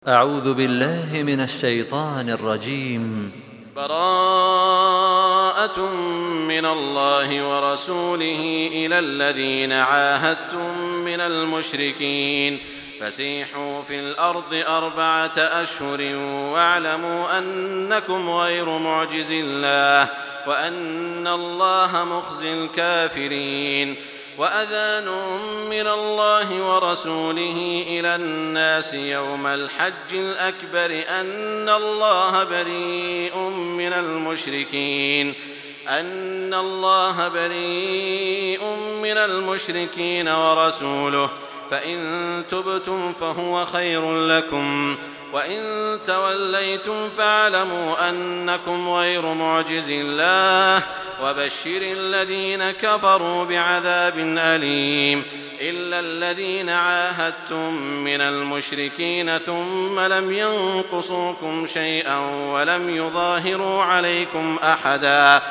أعوذ بالله من الشيطان الرجيم. براءة من الله ورسوله إلى الذين عاهدتم من المشركين فسيحوا في الأرض 4 أشهر واعلموا أنكم غير معجز الله وأن الله مخزي الكافرين. وأذان من الله ورسوله إلى الناس يوم الحج الأكبر أن الله بريء من المشركين ورسوله فإن تبتم فهو خير لكم وإن توليتم فاعلموا أنكم غير معجز الله وبشر الذين كفروا بعذاب أليم. إلا الذين عاهدتم من المشركين ثم لم ينقصوكم شيئا ولم يظاهروا عليكم أحدا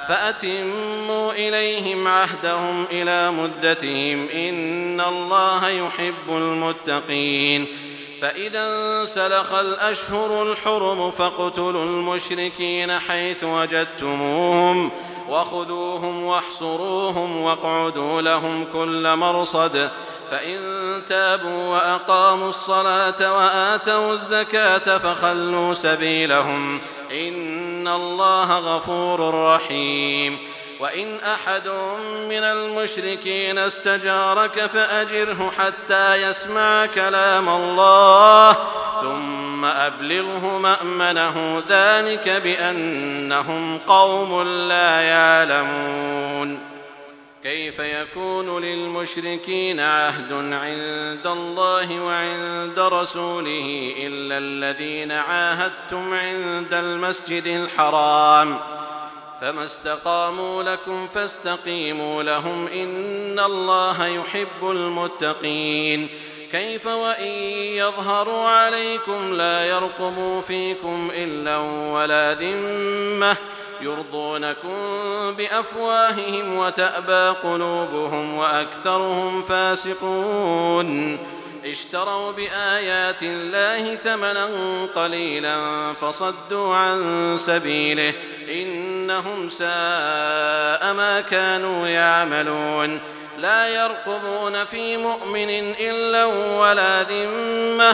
فأتموا إليهم عهدهم إلى مدتهم إن الله يحب المتقين. فإذا انسلخ الأشهر الحرم فاقتلوا المشركين حيث وجدتموهم وخذوهم واحصروهم واقعدوا لهم كل مرصد فإن تابوا وأقاموا الصلاة وآتوا الزكاة فخلوا سبيلهم إن الله غفور رحيم. وإن أحد من المشركين استجارك فأجره حتى يسمع كلام الله ثم أبلغه مأمنه ذلك بأنهم قوم لا يعلمون. كيف يكون للمشركين عهد عند الله وعند رسوله إلا الذين عاهدتم عند المسجد الحرام فما استقاموا لكم فاستقيموا لهم إن الله يحب المتقين. كيف وإن يظهروا عليكم لا يرقبوا فيكم إلا ولا ذمة يرضونكم بأفواههم وتأبى قلوبهم وأكثرهم فاسقون. اشتروا بآيات الله ثمنا قليلا فصدوا عن سبيله إنهم ساء ما كانوا يعملون. لا يرقبون في مؤمن إلا ولا ذمة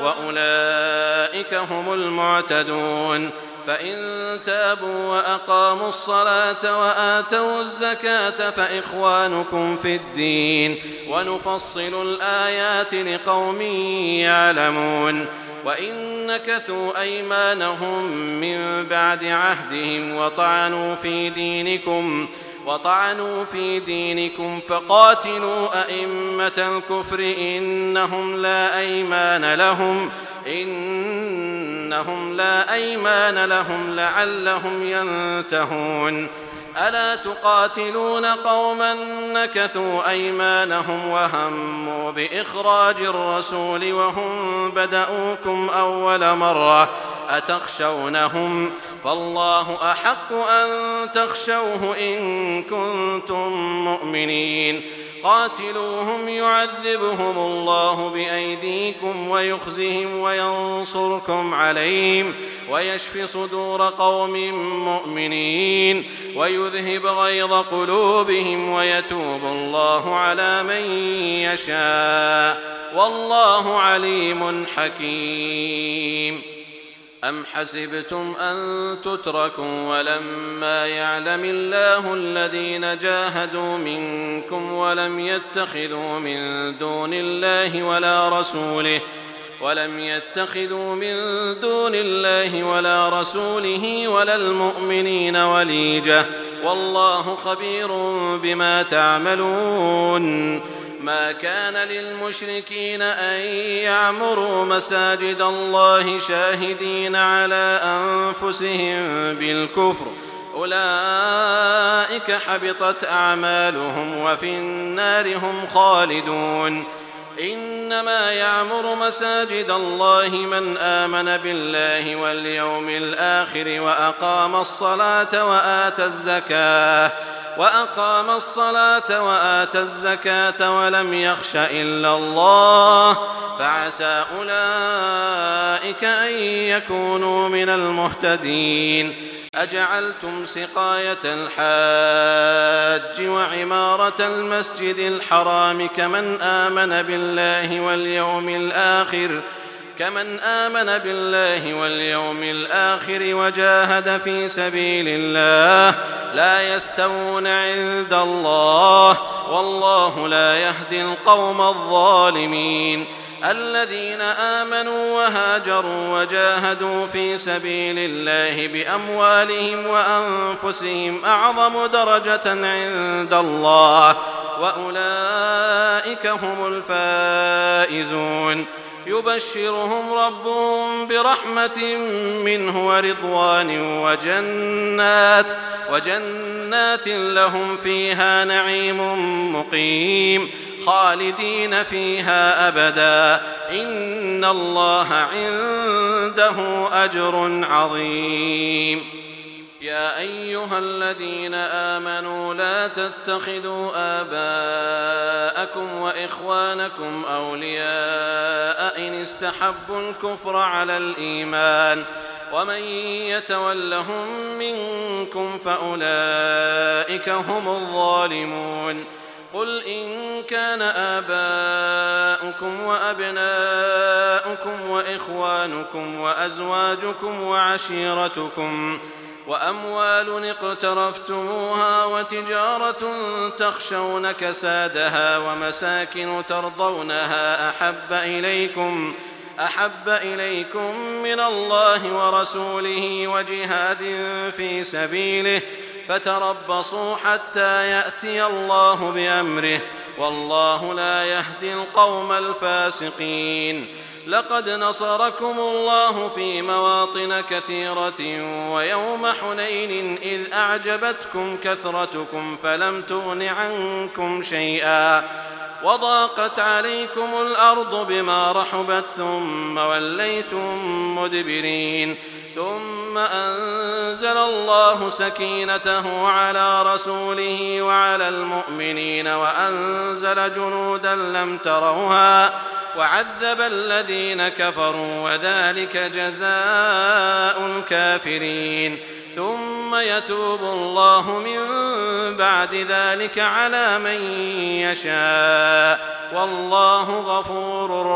وأولئك هم المعتدون. فإن تابوا وأقاموا الصلاة وآتوا الزكاة فإخوانكم في الدين ونفصل الآيات لقوم يعلمون. وإن نكثوا أيمانهم من بعد عهدهم وطعنوا في دينكم فقاتلوا أئمة الكفر إنهم لا أيمان لهم لعلهم ينتهون. ألا تقاتلون قوما نكثوا أيمانهم وهموا بإخراج الرسول وهم بدأوكم أول مرة أتخشونهم فالله أحق أن تخشوه إن كنتم مؤمنين. قاتلوهم يعذبهم الله بأيديكم ويخزهم وينصركم عليهم ويشف صدور قوم مؤمنين ويذهب غيظ قلوبهم ويتوب الله على من يشاء والله عليم حكيم. أم حسبتم أن تتركوا ولما يعلم الله الذين جاهدوا منكم ولم يتخذوا من دون الله ولا رسوله ولا المؤمنين وليجة والله خبير بما تعملون. ما كان للمشركين أن يعمروا مساجد الله شاهدين على أنفسهم بالكفر أولئك حبطت أعمالهم وفي النار هم خالدون. إنما يعمر مساجد الله من آمن بالله واليوم الآخر وأقام الصلاة وآتى الزكاة وأقام الصلاة وآتى الزكاة ولم يخش إلا الله فعسى أولئك أن يكونوا من المهتدين. أجعلتم سقاية الحاج وعمارة المسجد الحرام كمن آمن بالله واليوم الآخر وجاهد في سبيل الله لا يستوون عند الله والله لا يهدي القوم الظالمين. الذين آمنوا وهاجروا وجاهدوا في سبيل الله بأموالهم وأنفسهم أعظم درجة عند الله وأولئك هم الفائزون. يبشرهم ربهم برحمة منه ورضوان وجنات لهم فيها نعيم مقيم خالدين فيها أبدا إن الله عنده أجر عظيم. يا أيها الذين آمنوا لا تتخذوا آباءكم وإخوانكم أولياء إن استحبوا الكفر على الإيمان ومن يتولهم منكم فأولئك هم الظالمون. قل إن كان آباؤكم وأبناؤكم وإخوانكم وأزواجكم وعشيرتكم وأموال اقترفتموها وتجارة تخشون كسادها ومساكن ترضونها أحب إليكم من الله ورسوله وجهاد في سبيله فتربصوا حتى يأتي الله بأمره والله لا يهدي القوم الفاسقين. لقد نصركم الله في مواطن كثيرة ويوم حنين إذ أعجبتكم كثرتكم فلم تغن عنكم شيئا وضاقت عليكم الأرض بما رحبت ثم وليتم مدبرين. ثم أنزل الله سكينته على رسوله وعلى المؤمنين وأنزل جنودا لم تروها وعذب الذين كفروا وذلك جزاء الكافرين. ثم يتوب الله من بعد ذلك على من يشاء والله غفور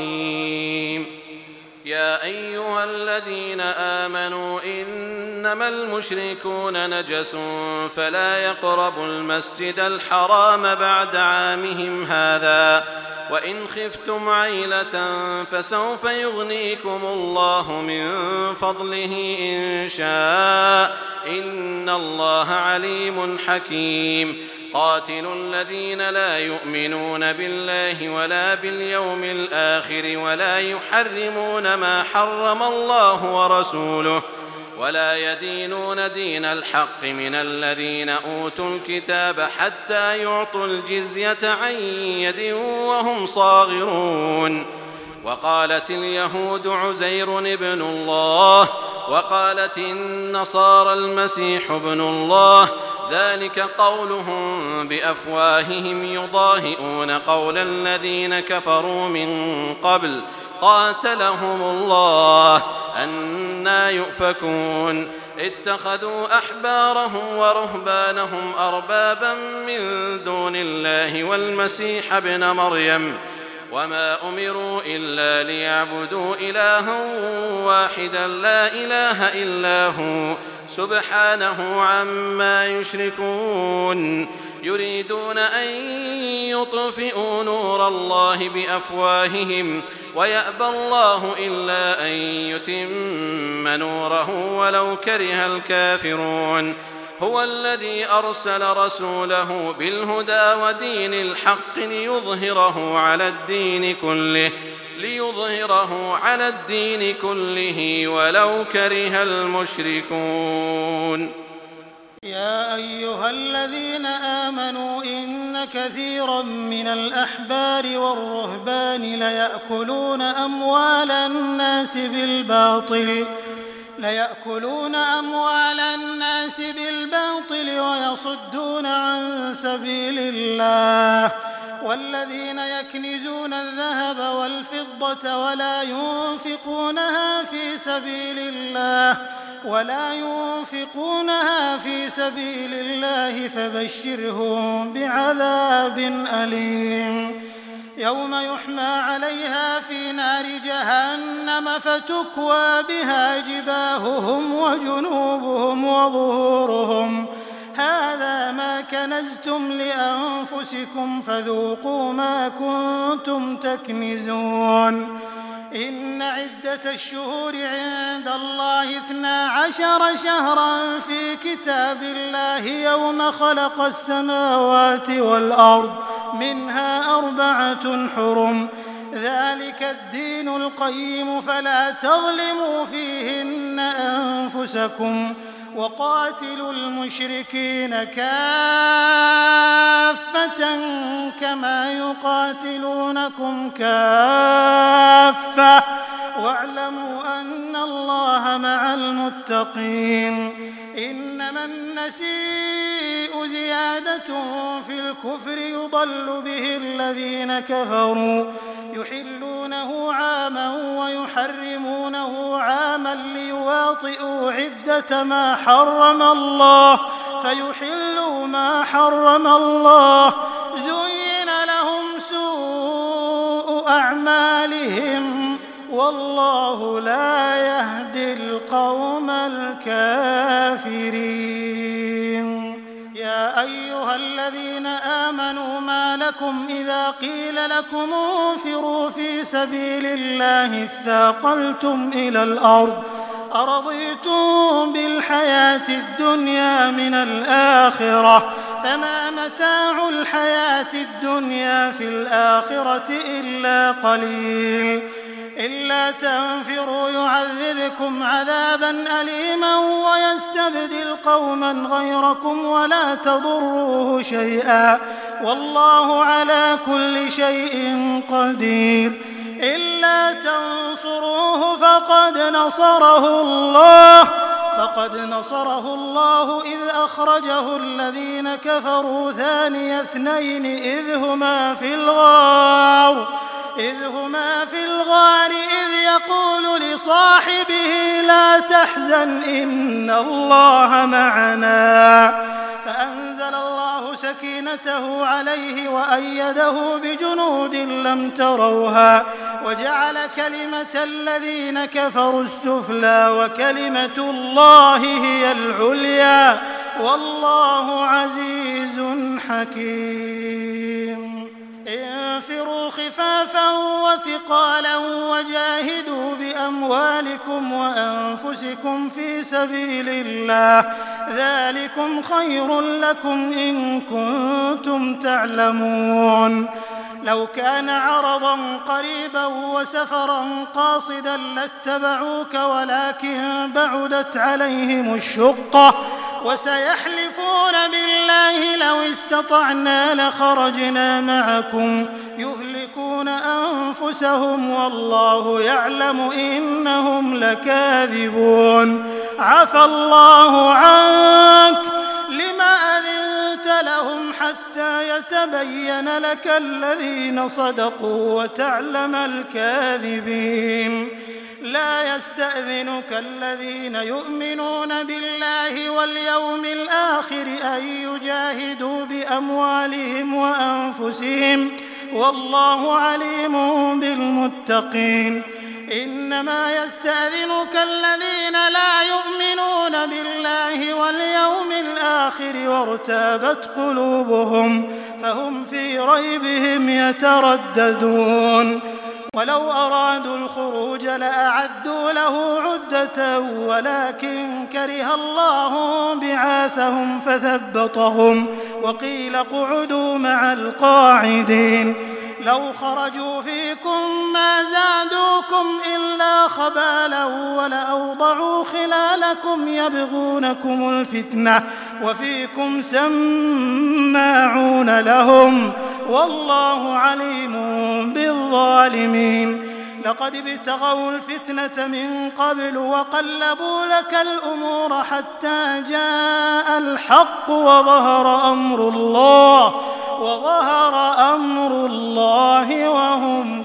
رحيم. يا أيها الذين آمنوا إنما المشركون نجس فلا يقربوا المسجد الحرام بعد عامهم هذا وإن خفتم عيلة فسوف يغنيكم الله من فضله إن شاء إن الله عليم حكيم. قاتلوا الذين لا يؤمنون بالله ولا باليوم الآخر ولا يحرمون ما حرم الله ورسوله ولا يدينون دين الحق من الذين أوتوا الكتاب حتى يعطوا الجزية عن يد وهم صاغرون. وقالت اليهود عزير ابن الله وقالت النصارى المسيح ابن الله ذلك قولهم بأفواههم يضاهئون قول الذين كفروا من قبل قاتلهم الله أنى يؤفكون. اتخذوا أحبارهم ورهبانهم أربابا من دون الله والمسيح ابن مريم وما أمروا إلا ليعبدوا إلها واحدا لا إله إلا هو سبحانه عما يشركون. يريدون أن يطفئوا نور الله بأفواههم ويأبى الله إلا أن يتم نوره ولو كره الكافرون. هو الذي أرسل رسوله بالهدى ودين الحق ليظهره على الدين كله ولو كره المشركون. يا أيها الذين آمنوا إن كثيرا من الأحبار والرهبان ليأكلون أموال الناس بالباطل ليأكلون أموال الناس بالباطل ويصدون عن سبيل الله والذين يكنزون الذهب والفضة ولا ينفقونها في سبيل الله فبشرهم بعذاب أليم يوم يحمى عليها في نار جهنم فتكوى بها جباههم وجنوبهم وظهورهم هذا ما كنزتم لأنفسكم فذوقوا ما كنتم تكنزون إن عدة الشهور عند الله 12 شهرا في كتاب الله يوم خلق السماوات والأرض منها 4 حرم ذلك الدين القيم فلا تظلموا فيهن أنفسكم وقاتلوا المشركين كافة كما يقاتلونكم كافة واعلموا أن الله مع المتقين إنما النسيء زيادة في الكفر يضل به الذين كفروا يحلونه عاما ويحرمونه عاما ليواطئوا عدة ما حرم الله فيحلوا ما حرم الله زين لهم سوء أعمالهم والله لا يهدي القوم الكافرين يا أيها الذين آمنوا ما لكم إذا قيل لكم انفروا في سبيل الله اثاقلتم إلى الأرض أرضيتم بالحياة الدنيا من الآخرة فما متاع الحياة الدنيا في الآخرة إلا قليل إلا تنفروا يعذبكم عذابا أليما ويستبدل قوما غيركم ولا تضروه شيئا والله على كل شيء قدير إلا تنصروه فقد نصره الله إذ أخرجه الذين كفروا ثاني اثنين إذ هما في الغار إذ يقول لصاحبه لا تحزن إن الله معنا فأنزل الله سكينته عليه وأيده بجنود لم تروها وجعل كلمة الذين كفروا السفلى وكلمة الله هي العليا والله عزيز حكيم انفروا خفافا وثقالا وجاهدوا بأموالكم وأنفسكم في سبيل الله ذلكم خير لكم إن كنتم تعلمون لو كان عرضا قريبا وسفرا قاصدا لاتبعوك ولكن بعدت عليهم الشقة وسيحلفون بالله لو استطعنا لخرجنا معكم يهلكون أنفسهم والله يعلم إنهم لكاذبون عفى الله عنك لما أذنت لهم حتى يتبين لك الذين صدقوا وتعلم الكاذبين لا يستأذنك الذين يؤمنون بالله واليوم الآخر أن يجاهدوا بأموالهم وأنفسهم والله عليم بالمتقين إنما يستأذنك الذين لا يؤمنون بالله واليوم الآخر وارتابت قلوبهم فهم في ريبهم يترددون ولو أرادوا الخروج لأعدوا له عدة ولكن كره الله بعاثهم فثبطهم وقيل اقعدوا مع القاعدين لو خرجوا فيكم ما زادوكم إلا خبالا ولأوضعوا خلالكم يبغونكم الفتنة وفيكم سماعون لهم والله عليم بالظالمين لقد ابتغوا الفتنة من قبل وقلبوا لك الأمور حتى جاء الحق وظهر أمر الله وهم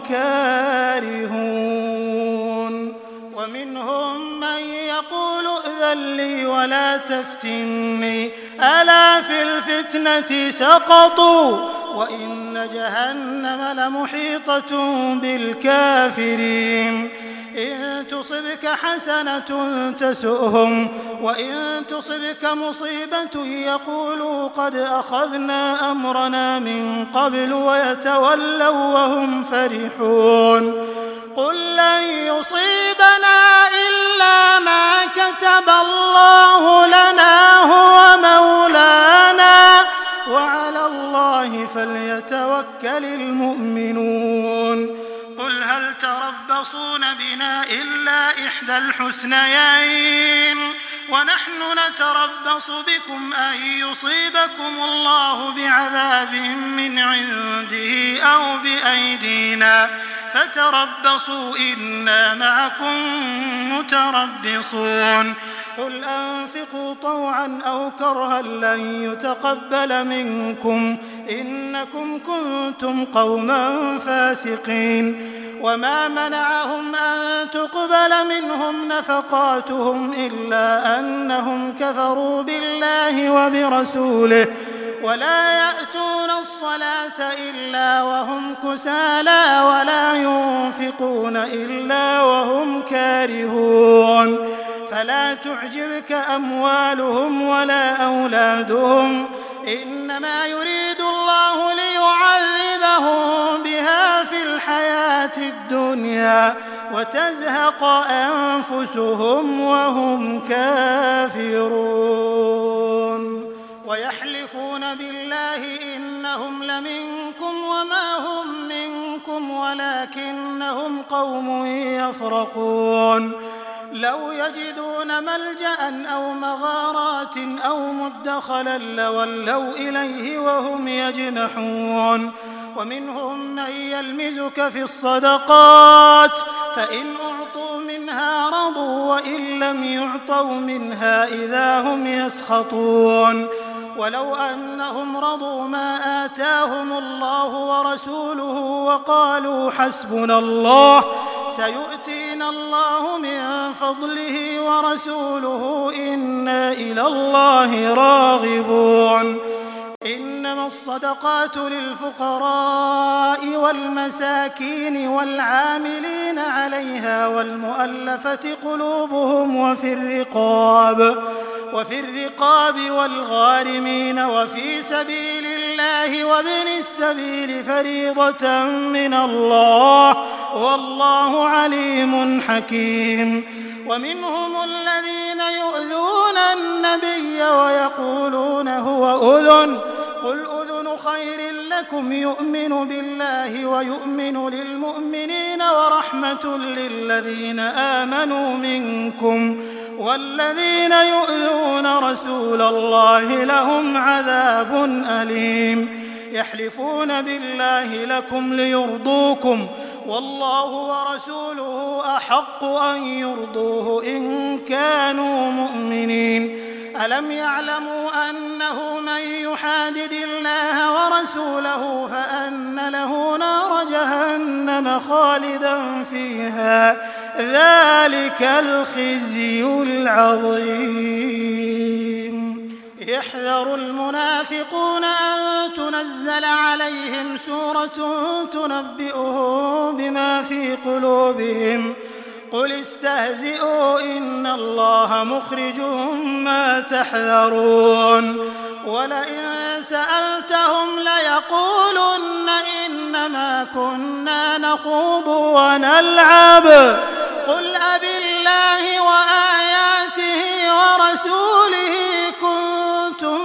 كارهون. ومنهم من يقول ائذن لي ولا تفتني ألا في الفتنة سقطوا وإن جهنم لمحيطة بالكافرين. إن تصبك حسنة تسؤهم وإن تصبك مصيبة يقولوا قد أخذنا أمرنا من قبل ويتولوا وهم فرحون. قل لن يصيبنا إلا ما كتب الله لنا هو مولانا وعلى الله فليتوكل المؤمنون. قل هل تربصون بنا إلا إحدى الحسنيين ونحن نتربص بكم أن يصيبكم الله بعذاب من عنده أو بأيدينا فتربصوا إنا معكم متربصون. قل أنفقوا طوعا أو كرها لن يتقبل منكم إنكم كنتم قوما فاسقين. وما منعهم أن تقبل منهم نفقاتهم إلا أنهم كفروا بالله وبرسوله ولا يأتون الصلاة إلا وهم كسالى ولا ينفقون إلا وهم كارهون. فلا تعجبك أموالهم ولا أولادهم إنما يريد الله ليعذبهم بها في الحياة الدنيا وتزهق أنفسهم وهم كافرون. ويحلفون بالله إنهم لمنكم وما هم منكم ولكنهم قوم يفرقون. لو يجدون ملجأ أو مغارات أو مدخلا لولوا إليه وهم يجمحون. ومنهم من يلمزك في الصدقات فإن أعطوا منها رضوا وإن لم يعطوا منها إذا هم يسخطون. ولو أنهم رضوا ما آتاهم الله ورسوله وقالوا حسبنا الله سيؤتينا الله من فضله ورسوله إنا إلى الله راغبون. إنما الصدقات للفقراء والمساكين والعاملين عليها والمؤلفة قلوبهم وفي الرقاب والغارمين وفي سبيل الله وابن السبيل فريضة من الله والله عليم حكيم. ومنهم الذين يؤذون النبي ويقولون هو أذن قل أذن خير لكم يؤمن بالله ويؤمن للمؤمنين ورحمة للذين آمنوا منكم والذين يؤذون رسول الله لهم عذاب أليم. يحلفون بالله لكم ليرضوكم والله ورسوله أحق أن يرضوه إن كانوا مؤمنين. ألم يعلموا أنه من يحادد الله ورسوله فأن له نار جهنم خالدا فيها ذلك الخزي العظيم. يحذر المنافقون أن تنزل عليهم سورة تنبئهم بما في قلوبهم قل استهزئوا إن الله مخرج ما تحذرون. ولئن سألتهم ليقولن إنما كنا نخوض ونلعب قل أبالله وآياته ورسوله كنتم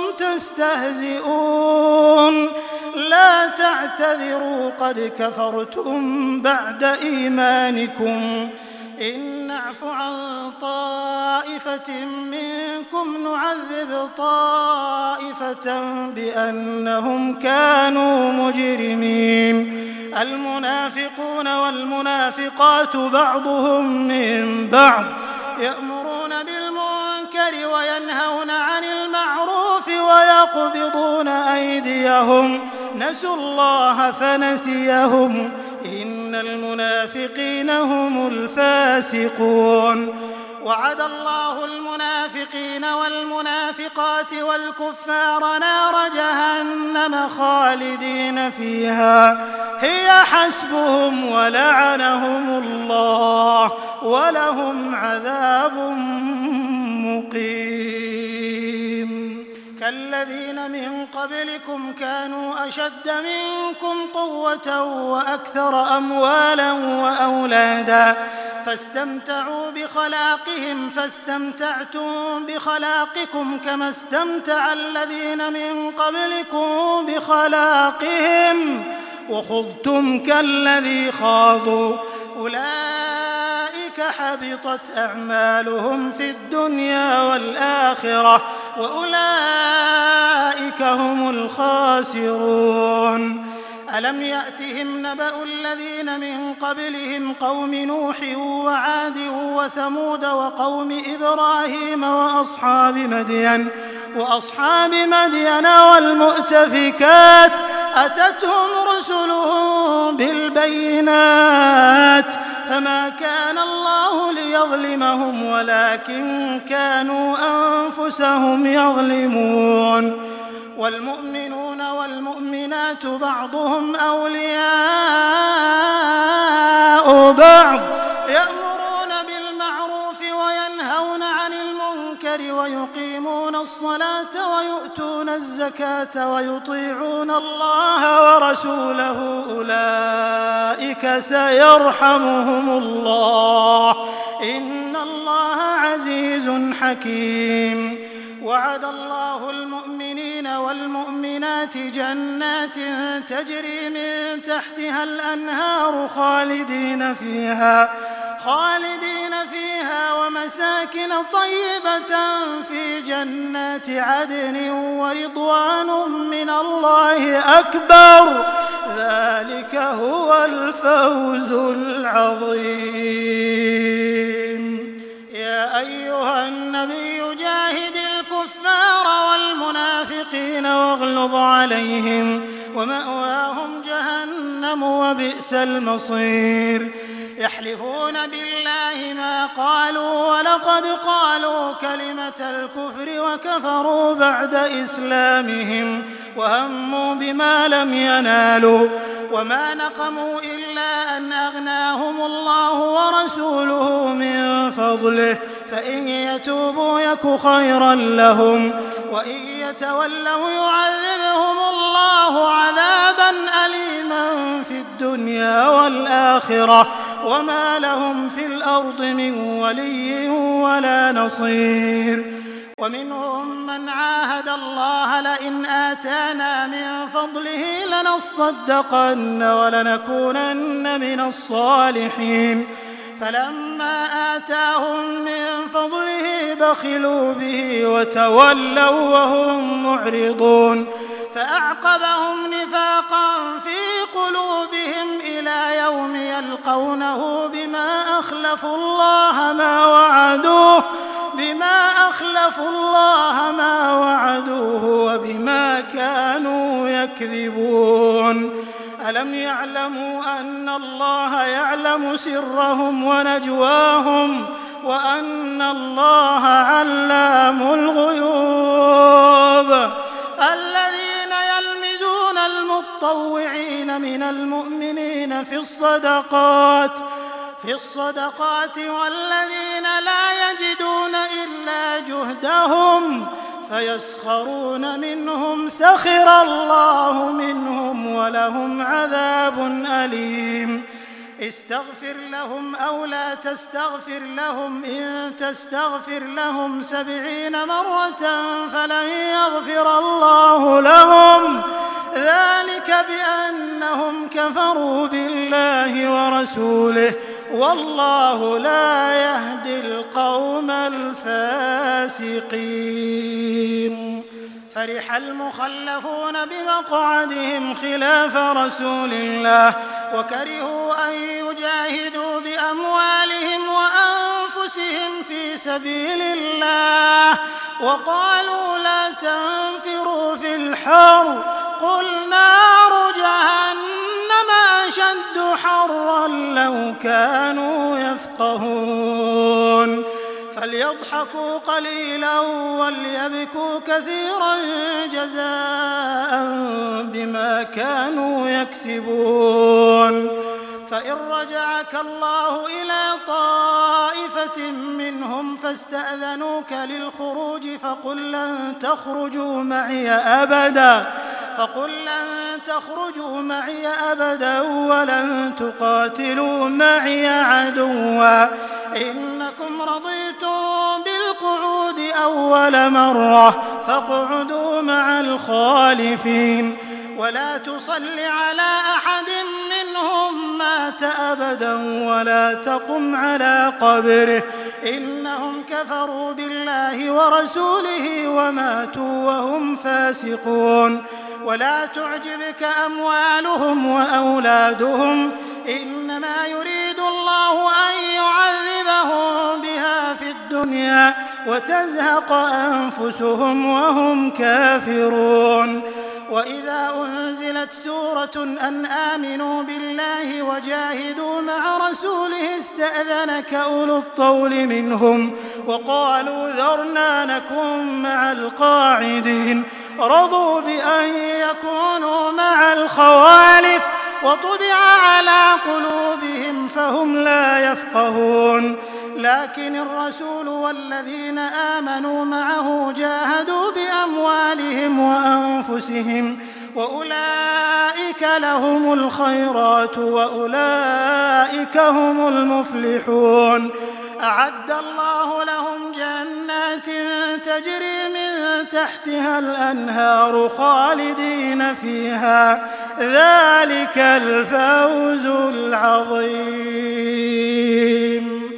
تستهزئون لا تعتذروا قد كفرتم بعد إيمانكم إن نعف عن طائفة منكم نعذب طائفة بأنهم كانوا مجرمين. المنافقون والمنافقات بعضهم من بعض يأمرون بالمنكر وينهون عن المعروف ويقبضون أيديهم نسوا الله فنسيهم إن المنافقين هم الفاسقون وعد الله المنافقين والمنافقات والكفار نار جهنم خالدين فيها هي حسبهم ولعنهم الله ولهم عذاب مقيم كالذين من قبلكم كانوا أشد منكم قوة وأكثر أموالا وأولادا فاستمتعوا بخلاقهم فاستمتعتم بخلاقكم كما استمتع الذين من قبلكم بخلاقهم وخضتم كالذي خاضوا أولئك حبطت أعمالهم في الدنيا والآخرة وأولئك هم الخاسرون ألم يأتهم نبأ الذين من قبلهم قوم نوح وعاد وثمود وقوم إبراهيم وأصحاب مدين والمؤتفكات أتتهم رسلهم بالبينات فما كان الله ليظلمهم ولكن كانوا أنفسهم يظلمون والمؤمنون والمؤمنات بعضهم أولياء بعض يأمرون بالمعروف وينهون عن المنكر ويقيمون الصلاة ويؤتون الزكاة ويطيعون الله ورسوله أولئك سيرحمهم الله إن الله عزيز حكيم وعد الله المؤمنين والمؤمنات جنات تجري من تحتها الأنهار خالدين فيها ومساكن طيبة في جنات عدن ورضوان من الله أكبر ذلك هو الفوز العظيم يا أيها النبي جاهد الكفار والمنافقين واغلظ عليهم ومأواهم جهنم وبئس المصير يحلفون بالله ما قالوا ولقد قالوا كلمة الكفر وكفروا بعد إسلامهم وهموا بما لم ينالوا وما نقموا إلا أن أغناهم الله ورسوله من فضله فإن يتوبوا يك خيرا لهم وإن يتولوا يعذبهم الله عذابا أليما في الدنيا والآخرة وما لهم في الأرض من ولي ولا نصير ومنهم من عاهد الله لئن آتانا من فضله لنصدقن ولنكونن من الصالحين فلما آتاهم من فضله بخلوا به وتولوا وهم معرضون فأعقبهم نفاقا في قلوبهم إلى يوم يلقونه بما أخلفوا الله ما وعدوه وبما كانوا يكذبون ألم يعلموا أن الله يعلم سرهم ونجواهم وأن الله علام الغيوب الذين يلمزون المطوعين من المؤمنين في الصدقات والذين لا يجدون إلا جهدهم فيسخرون منهم سخر الله منهم ولهم عذاب أليم استغفر لهم أو لا تستغفر لهم إن تستغفر لهم 70 مرة فلن يغفر الله لهم ذلك بأنهم كفروا بالله ورسوله والله لا يهدي القوم الفاسقين فرح المخلفون بمقعدهم خلاف رسول الله وكرهوا أن يجاهدوا بأموالهم وأنفسهم في سبيل الله وقالوا لا تنفروا في الحر قل نار جهنم أشد حرا لو كانوا يفقهون فليضحكوا قليلا وليبكوا كثيرا جزاء بما كانوا يكسبون فإن رجعك الله إلى طائفة منهم فاستأذنوك للخروج فقل لن تخرجوا معي أبدا ولن تقاتلوا معي عدوا إنكم رضيتم بالقعود أول مرة فاقعدوا مع الخالفين ولا تصل على أحد منهم مات أبدا ولا تقم على قبره إنهم كفروا بالله ورسوله وماتوا وهم فاسقون ولا تعجبك أموالهم وأولادهم إنما يريد الله أن يعذبهم بها في الدنيا وتزهق أنفسهم وهم كافرون وإذا أنزلت سورة أن آمنوا بالله وجاهدوا مع رسوله استأذنك أولو الطول منهم وقالوا ذرنا نكن مع القاعدين رضوا بأن يكونوا مع الخوالف وطبع على قلوبهم فهم لا يفقهون لكن الرسول والذين آمنوا معه جاهدوا بأموالهم وأنفسهم وأولئك لهم الخيرات وأولئك هم المفلحون أعد الله لهم جنات تجري من تحتها الأنهار خالدين فيها ذلك الفوز العظيم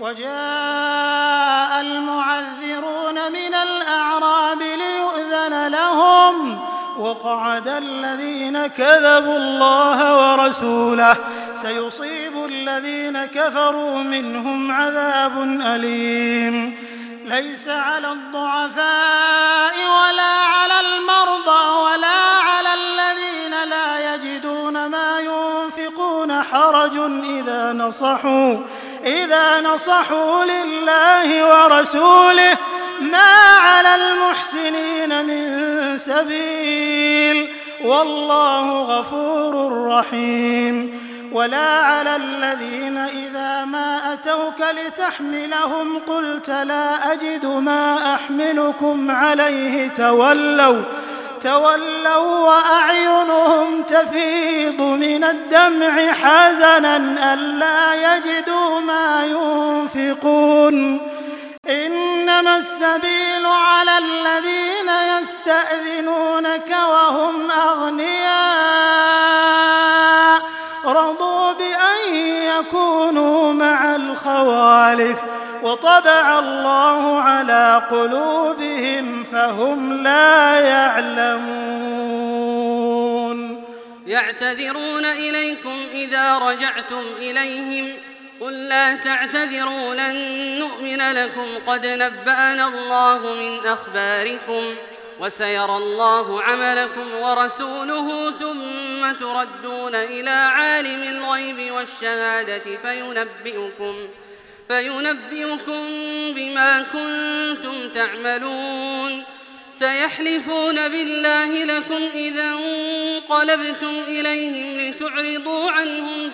وجاء المعذرون من الأعراب ليؤذن لهم وقعد الذين كذبوا الله ورسوله سيصيب الذين كفروا منهم عذاب أليم ليس على الضعفاء ولا على المرضى ولا على الذين لا يجدون ما ينفقون حرج إذا نصحوا لله ورسوله ما على المحسنين من سبيل والله غفور رحيم ولا على الذين إذا ما أتوك لتحملهم قلت لا أجد ما أحملكم عليه تولوا وأعينهم تفيض من الدمع حزنا ألا يجدوا ما ينفقون إنما السبيل على الذين يستأذنونك وهم أغنياء رضوا بأن يكونوا مع الخوالف وطبع الله على قلوبهم فهم لا يعلمون يعتذرون إليكم إذا رجعتم إليهم قل لا تعتذروا لن نؤمن لكم قد نبأنا الله من أخباركم وسيرى الله عملكم ورسوله ثم تردون إلى عالم الغيب والشهادة فينبئكم بما كنتم تعملون سيحلفون بالله لكم إذا انقلبتم إليهم لتعرضوا عنهم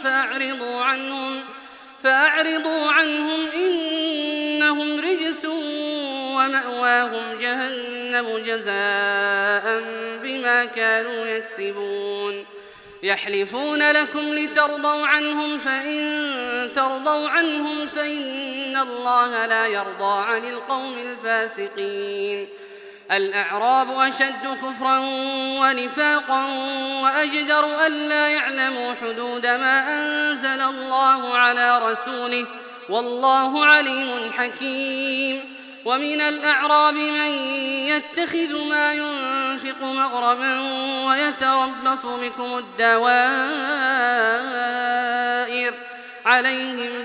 فأعرضوا عنهم إنهم رجس ومأواهم جهنم جزاء بما كانوا يكسبون يحلفون لكم لترضوا عنهم فإن ترضوا عنهم فإن الله لا يرضى عن القوم الفاسقين الأعراب أشد كفرا ونفاقا وأجدر ألا يعلموا حدود ما أنزل الله على رسوله والله عليم حكيم ومن الأعراب من يتخذ ما ينفق مغرما ويتربص بكم الدوائر عليهم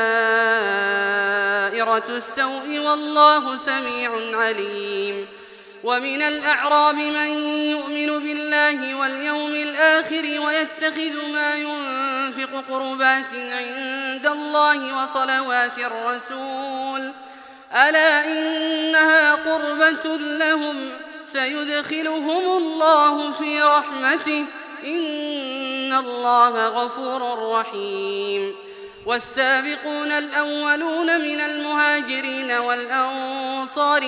دائرة السوء والله سميع عليم ومن الأعراب من يؤمن بالله واليوم الآخر ويتخذ ما ينفق قربات عند الله وصلوات الرسول ألا إنها قربة لهم سيدخلهم الله في رحمته إن الله غفور رحيم والسابقون الأولون من المهاجرين والأنصار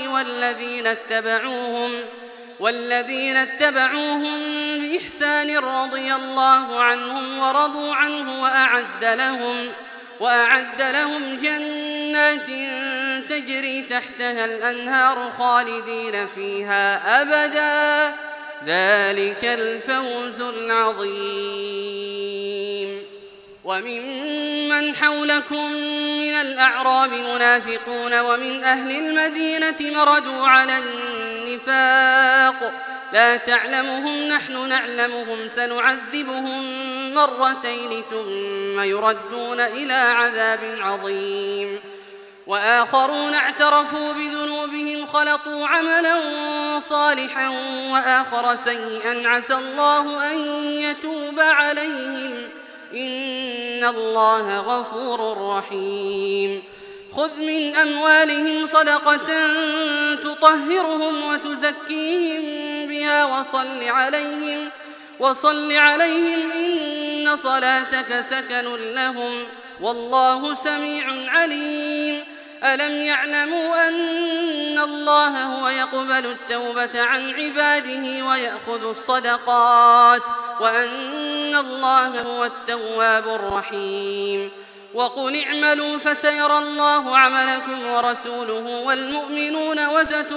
والذين اتبعوهم بإحسان رضي الله عنهم ورضوا عنه وأعد لهم جنات تجري تحتها الأنهار خالدين فيها أبدا ذلك الفوز العظيم وممن حولكم من الأعراب منافقون ومن أهل المدينة مردوا على النفاق لا تعلمهم نحن نعلمهم سنعذبهم مرتين ثم يردون إلى عذاب عظيم وآخرون اعترفوا بذنوبهم خلطوا عملا صالحا وآخر سيئا عسى الله أن يتوب عليهم إن الله غفور رحيم خذ من أموالهم صدقة تطهرهم وتزكيهم بها وصل عليهم إن صلاتك سكن لهم والله سميع عليم ألم يعلموا أن الله هو يقبل التوبة عن عباده ويأخذ الصدقات وأن الله هو التواب الرحيم وقل اعملوا فسيرى الله عملكم ورسوله والمؤمنون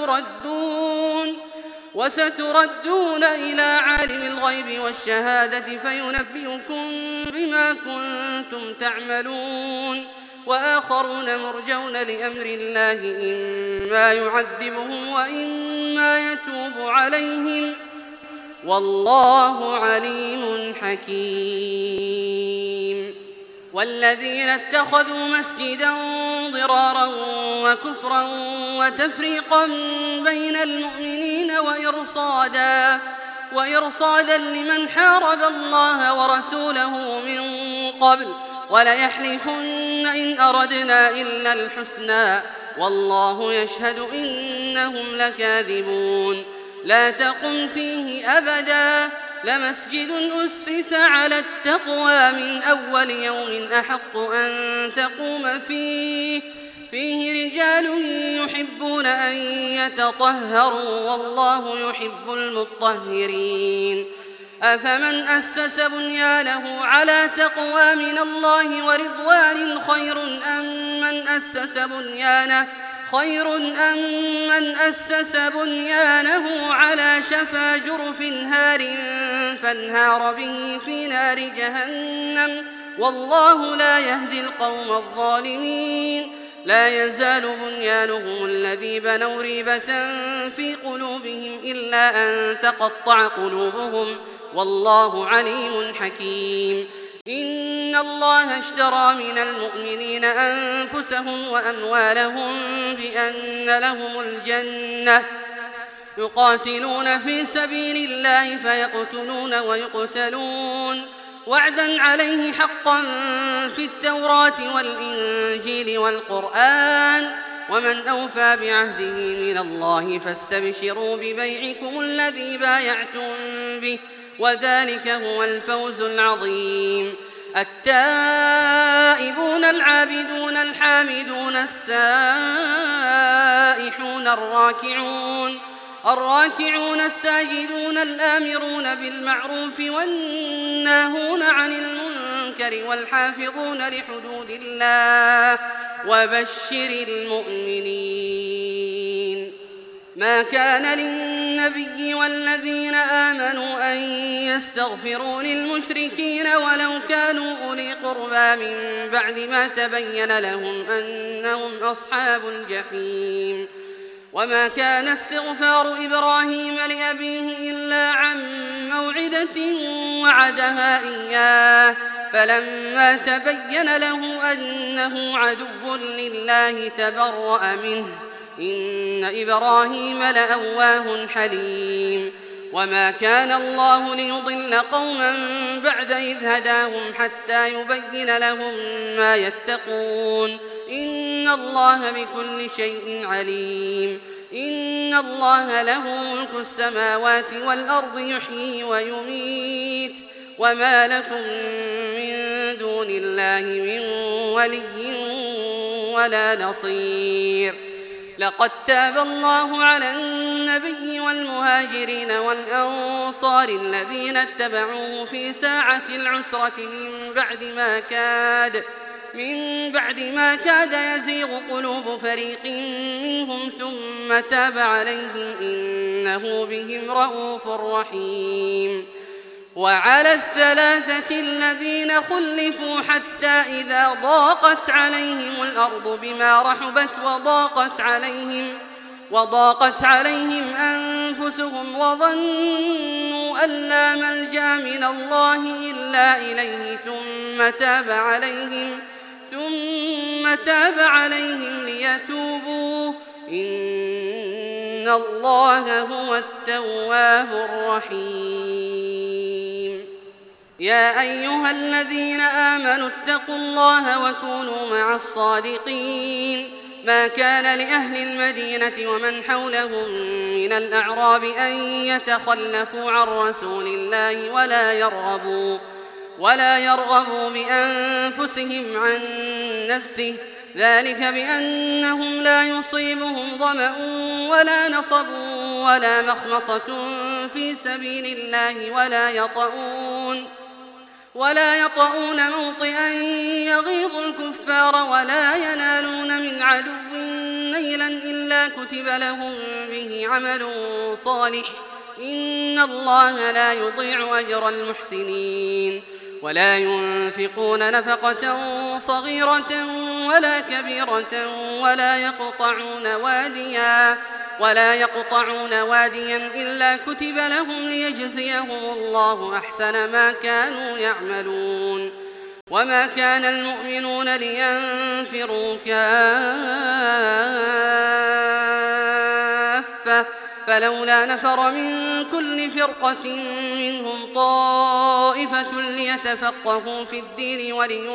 وستردون إلى عالم الغيب والشهادة فينبئكم بما كنتم تعملون وآخرون مرجون لأمر الله إما يعذبهم وإما يتوب عليهم والله عليم حكيم والذين اتخذوا مسجدا ضرارا وكفرا وتفريقا بين المؤمنين وإرصادا لمن حارب الله ورسوله من قبل وليحلفن إن أردنا إلا الحسنى والله يشهد إنهم لكاذبون لا تقم فيه أبدا لمسجد أسس على التقوى من أول يوم أحق أن تقوم فيه رجال يحبون أن يتطهروا والله يحب المطهرين أفمن أسس بنيانه على تقوى من الله ورضوان خير أم من أسس بنيانه على شفا جرف هار فانهار به في نار جهنم والله لا يهدي القوم الظالمين لا يزال بنيانهم الذي بنوا ريبة في قلوبهم إلا أن تقطع قلوبهم والله عليم حكيم إن الله اشترى من المؤمنين أنفسهم وأموالهم بأن لهم الجنة يقاتلون في سبيل الله فيقتلون ويقتلون وعدا عليه حقا في التوراة والإنجيل والقرآن ومن أوفى بعهده من الله فاستبشروا ببيعكم الذي بايعتم به وذلك هو الفوز العظيم التائبون العابدون الحامدون السائحون الراكعون الساجدون الآمرون بالمعروف والناهون عن المنكر والحافظون لحدود الله وبشر المؤمنين ما كان للنبي والذين آمنوا أن يستغفروا للمشركين ولو كانوا أولي قربى من بعد ما تبين لهم أنهم أصحاب الجحيم. وما كان استغفار إبراهيم لأبيه إلا عن موعدة وعدها إياه فلما تبين له أنه عدو لله تبرأ منه إن إبراهيم لأواه حليم. وما كان الله ليضل قوما بعد إذ هداهم حتى يبين لهم ما يتقون إن الله بكل شيء عليم. إن الله له ملك السماوات والأرض يحيي ويميت وما لكم من دون الله من ولي ولا نصير. لقد تاب الله على النبي والمهاجرين والأنصار الذين اتبعوه في ساعة العسرة من بعد ما كاد يزيغ قلوب فريق منهم ثم تاب عليهم إنه بهم رءوف رحيم. وعلى الثلاثة الذين خلفوا حتى إذا ضاقت عليهم الأرض بما رحبت وضاقت عليهم أنفسهم وظنوا أن لا ملجأ من الله إلا إليه ثم تاب عليهم ليتوبوا إن الله هو التواب الرحيم. يا أيها الذين آمنوا اتقوا الله وكونوا مع الصادقين. ما كان لأهل المدينة ومن حولهم من الأعراب أن يتخلفوا عن رسول الله ولا يرغبوا بأنفسهم عن نفسه ذلك بأنهم لا يصيبهم ظمأ ولا نصب ولا مخمصة في سبيل الله ولا يطؤون موطئا يغيظ الكفار ولا ينالون من عدو نيلا إلا كتب لهم به عمل صالح إن الله لا يضيع أجر المحسنين. ولا ينفقون نفقة صغيرة ولا كبيرة ولا يقطعون واديا إلا كتب لهم ليجزيهم الله أحسن ما كانوا يعملون. وما كان المؤمنون لينفروا كافة فلولا نفر من كل فرقة منهم طائفة ليتفقهوا في الدين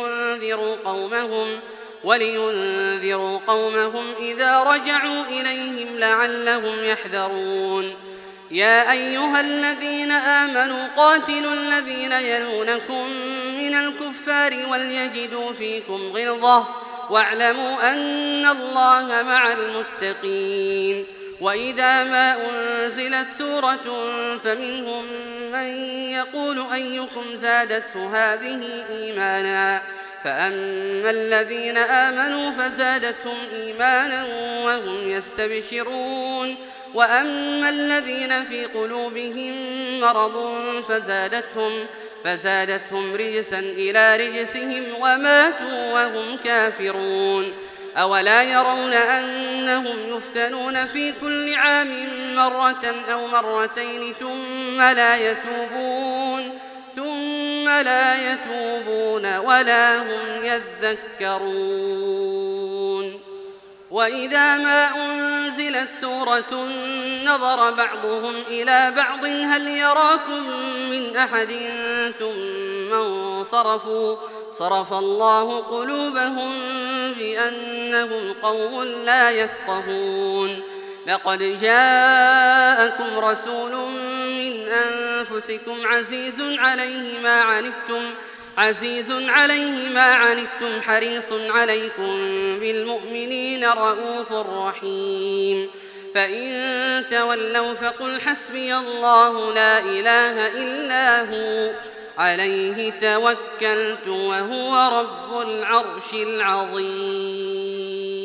ولينذروا قومهم إذا رجعوا إليهم لعلهم يحذرون. يا أيها الذين آمنوا قاتلوا الذين يلونكم من الكفار وليجدوا فيكم غلظة واعلموا أن الله مع المتقين. وإذا ما أنزلت سورة فمنهم من يقول أيكم زادته هذه إيمانا فأما الذين آمنوا فزادتهم إيمانا وهم يستبشرون وأما الذين في قلوبهم مرض فزادتهم رجسا إلى رجسهم وماتوا وهم كافرون. أولا يرون أنهم يفتنون في كل عام مرة أو مرتين ثم لا يتوبون ولا هم يذكرون. وإذا ما أنزلت سورة نظر بعضهم إلى بعض هل يراكم من أحد ثم انصرفوا صرف الله قلوبهم بأنهم قوم لا يفقهون. لقد جاءكم رسول من أنفسكم عزيز عليه ما عنتم حريص عليكم بالمؤمنين رؤوف رحيم. فإن تولوا فقل حسبي الله لا إله إلا هو عليه توكلت وهو رب العرش العظيم.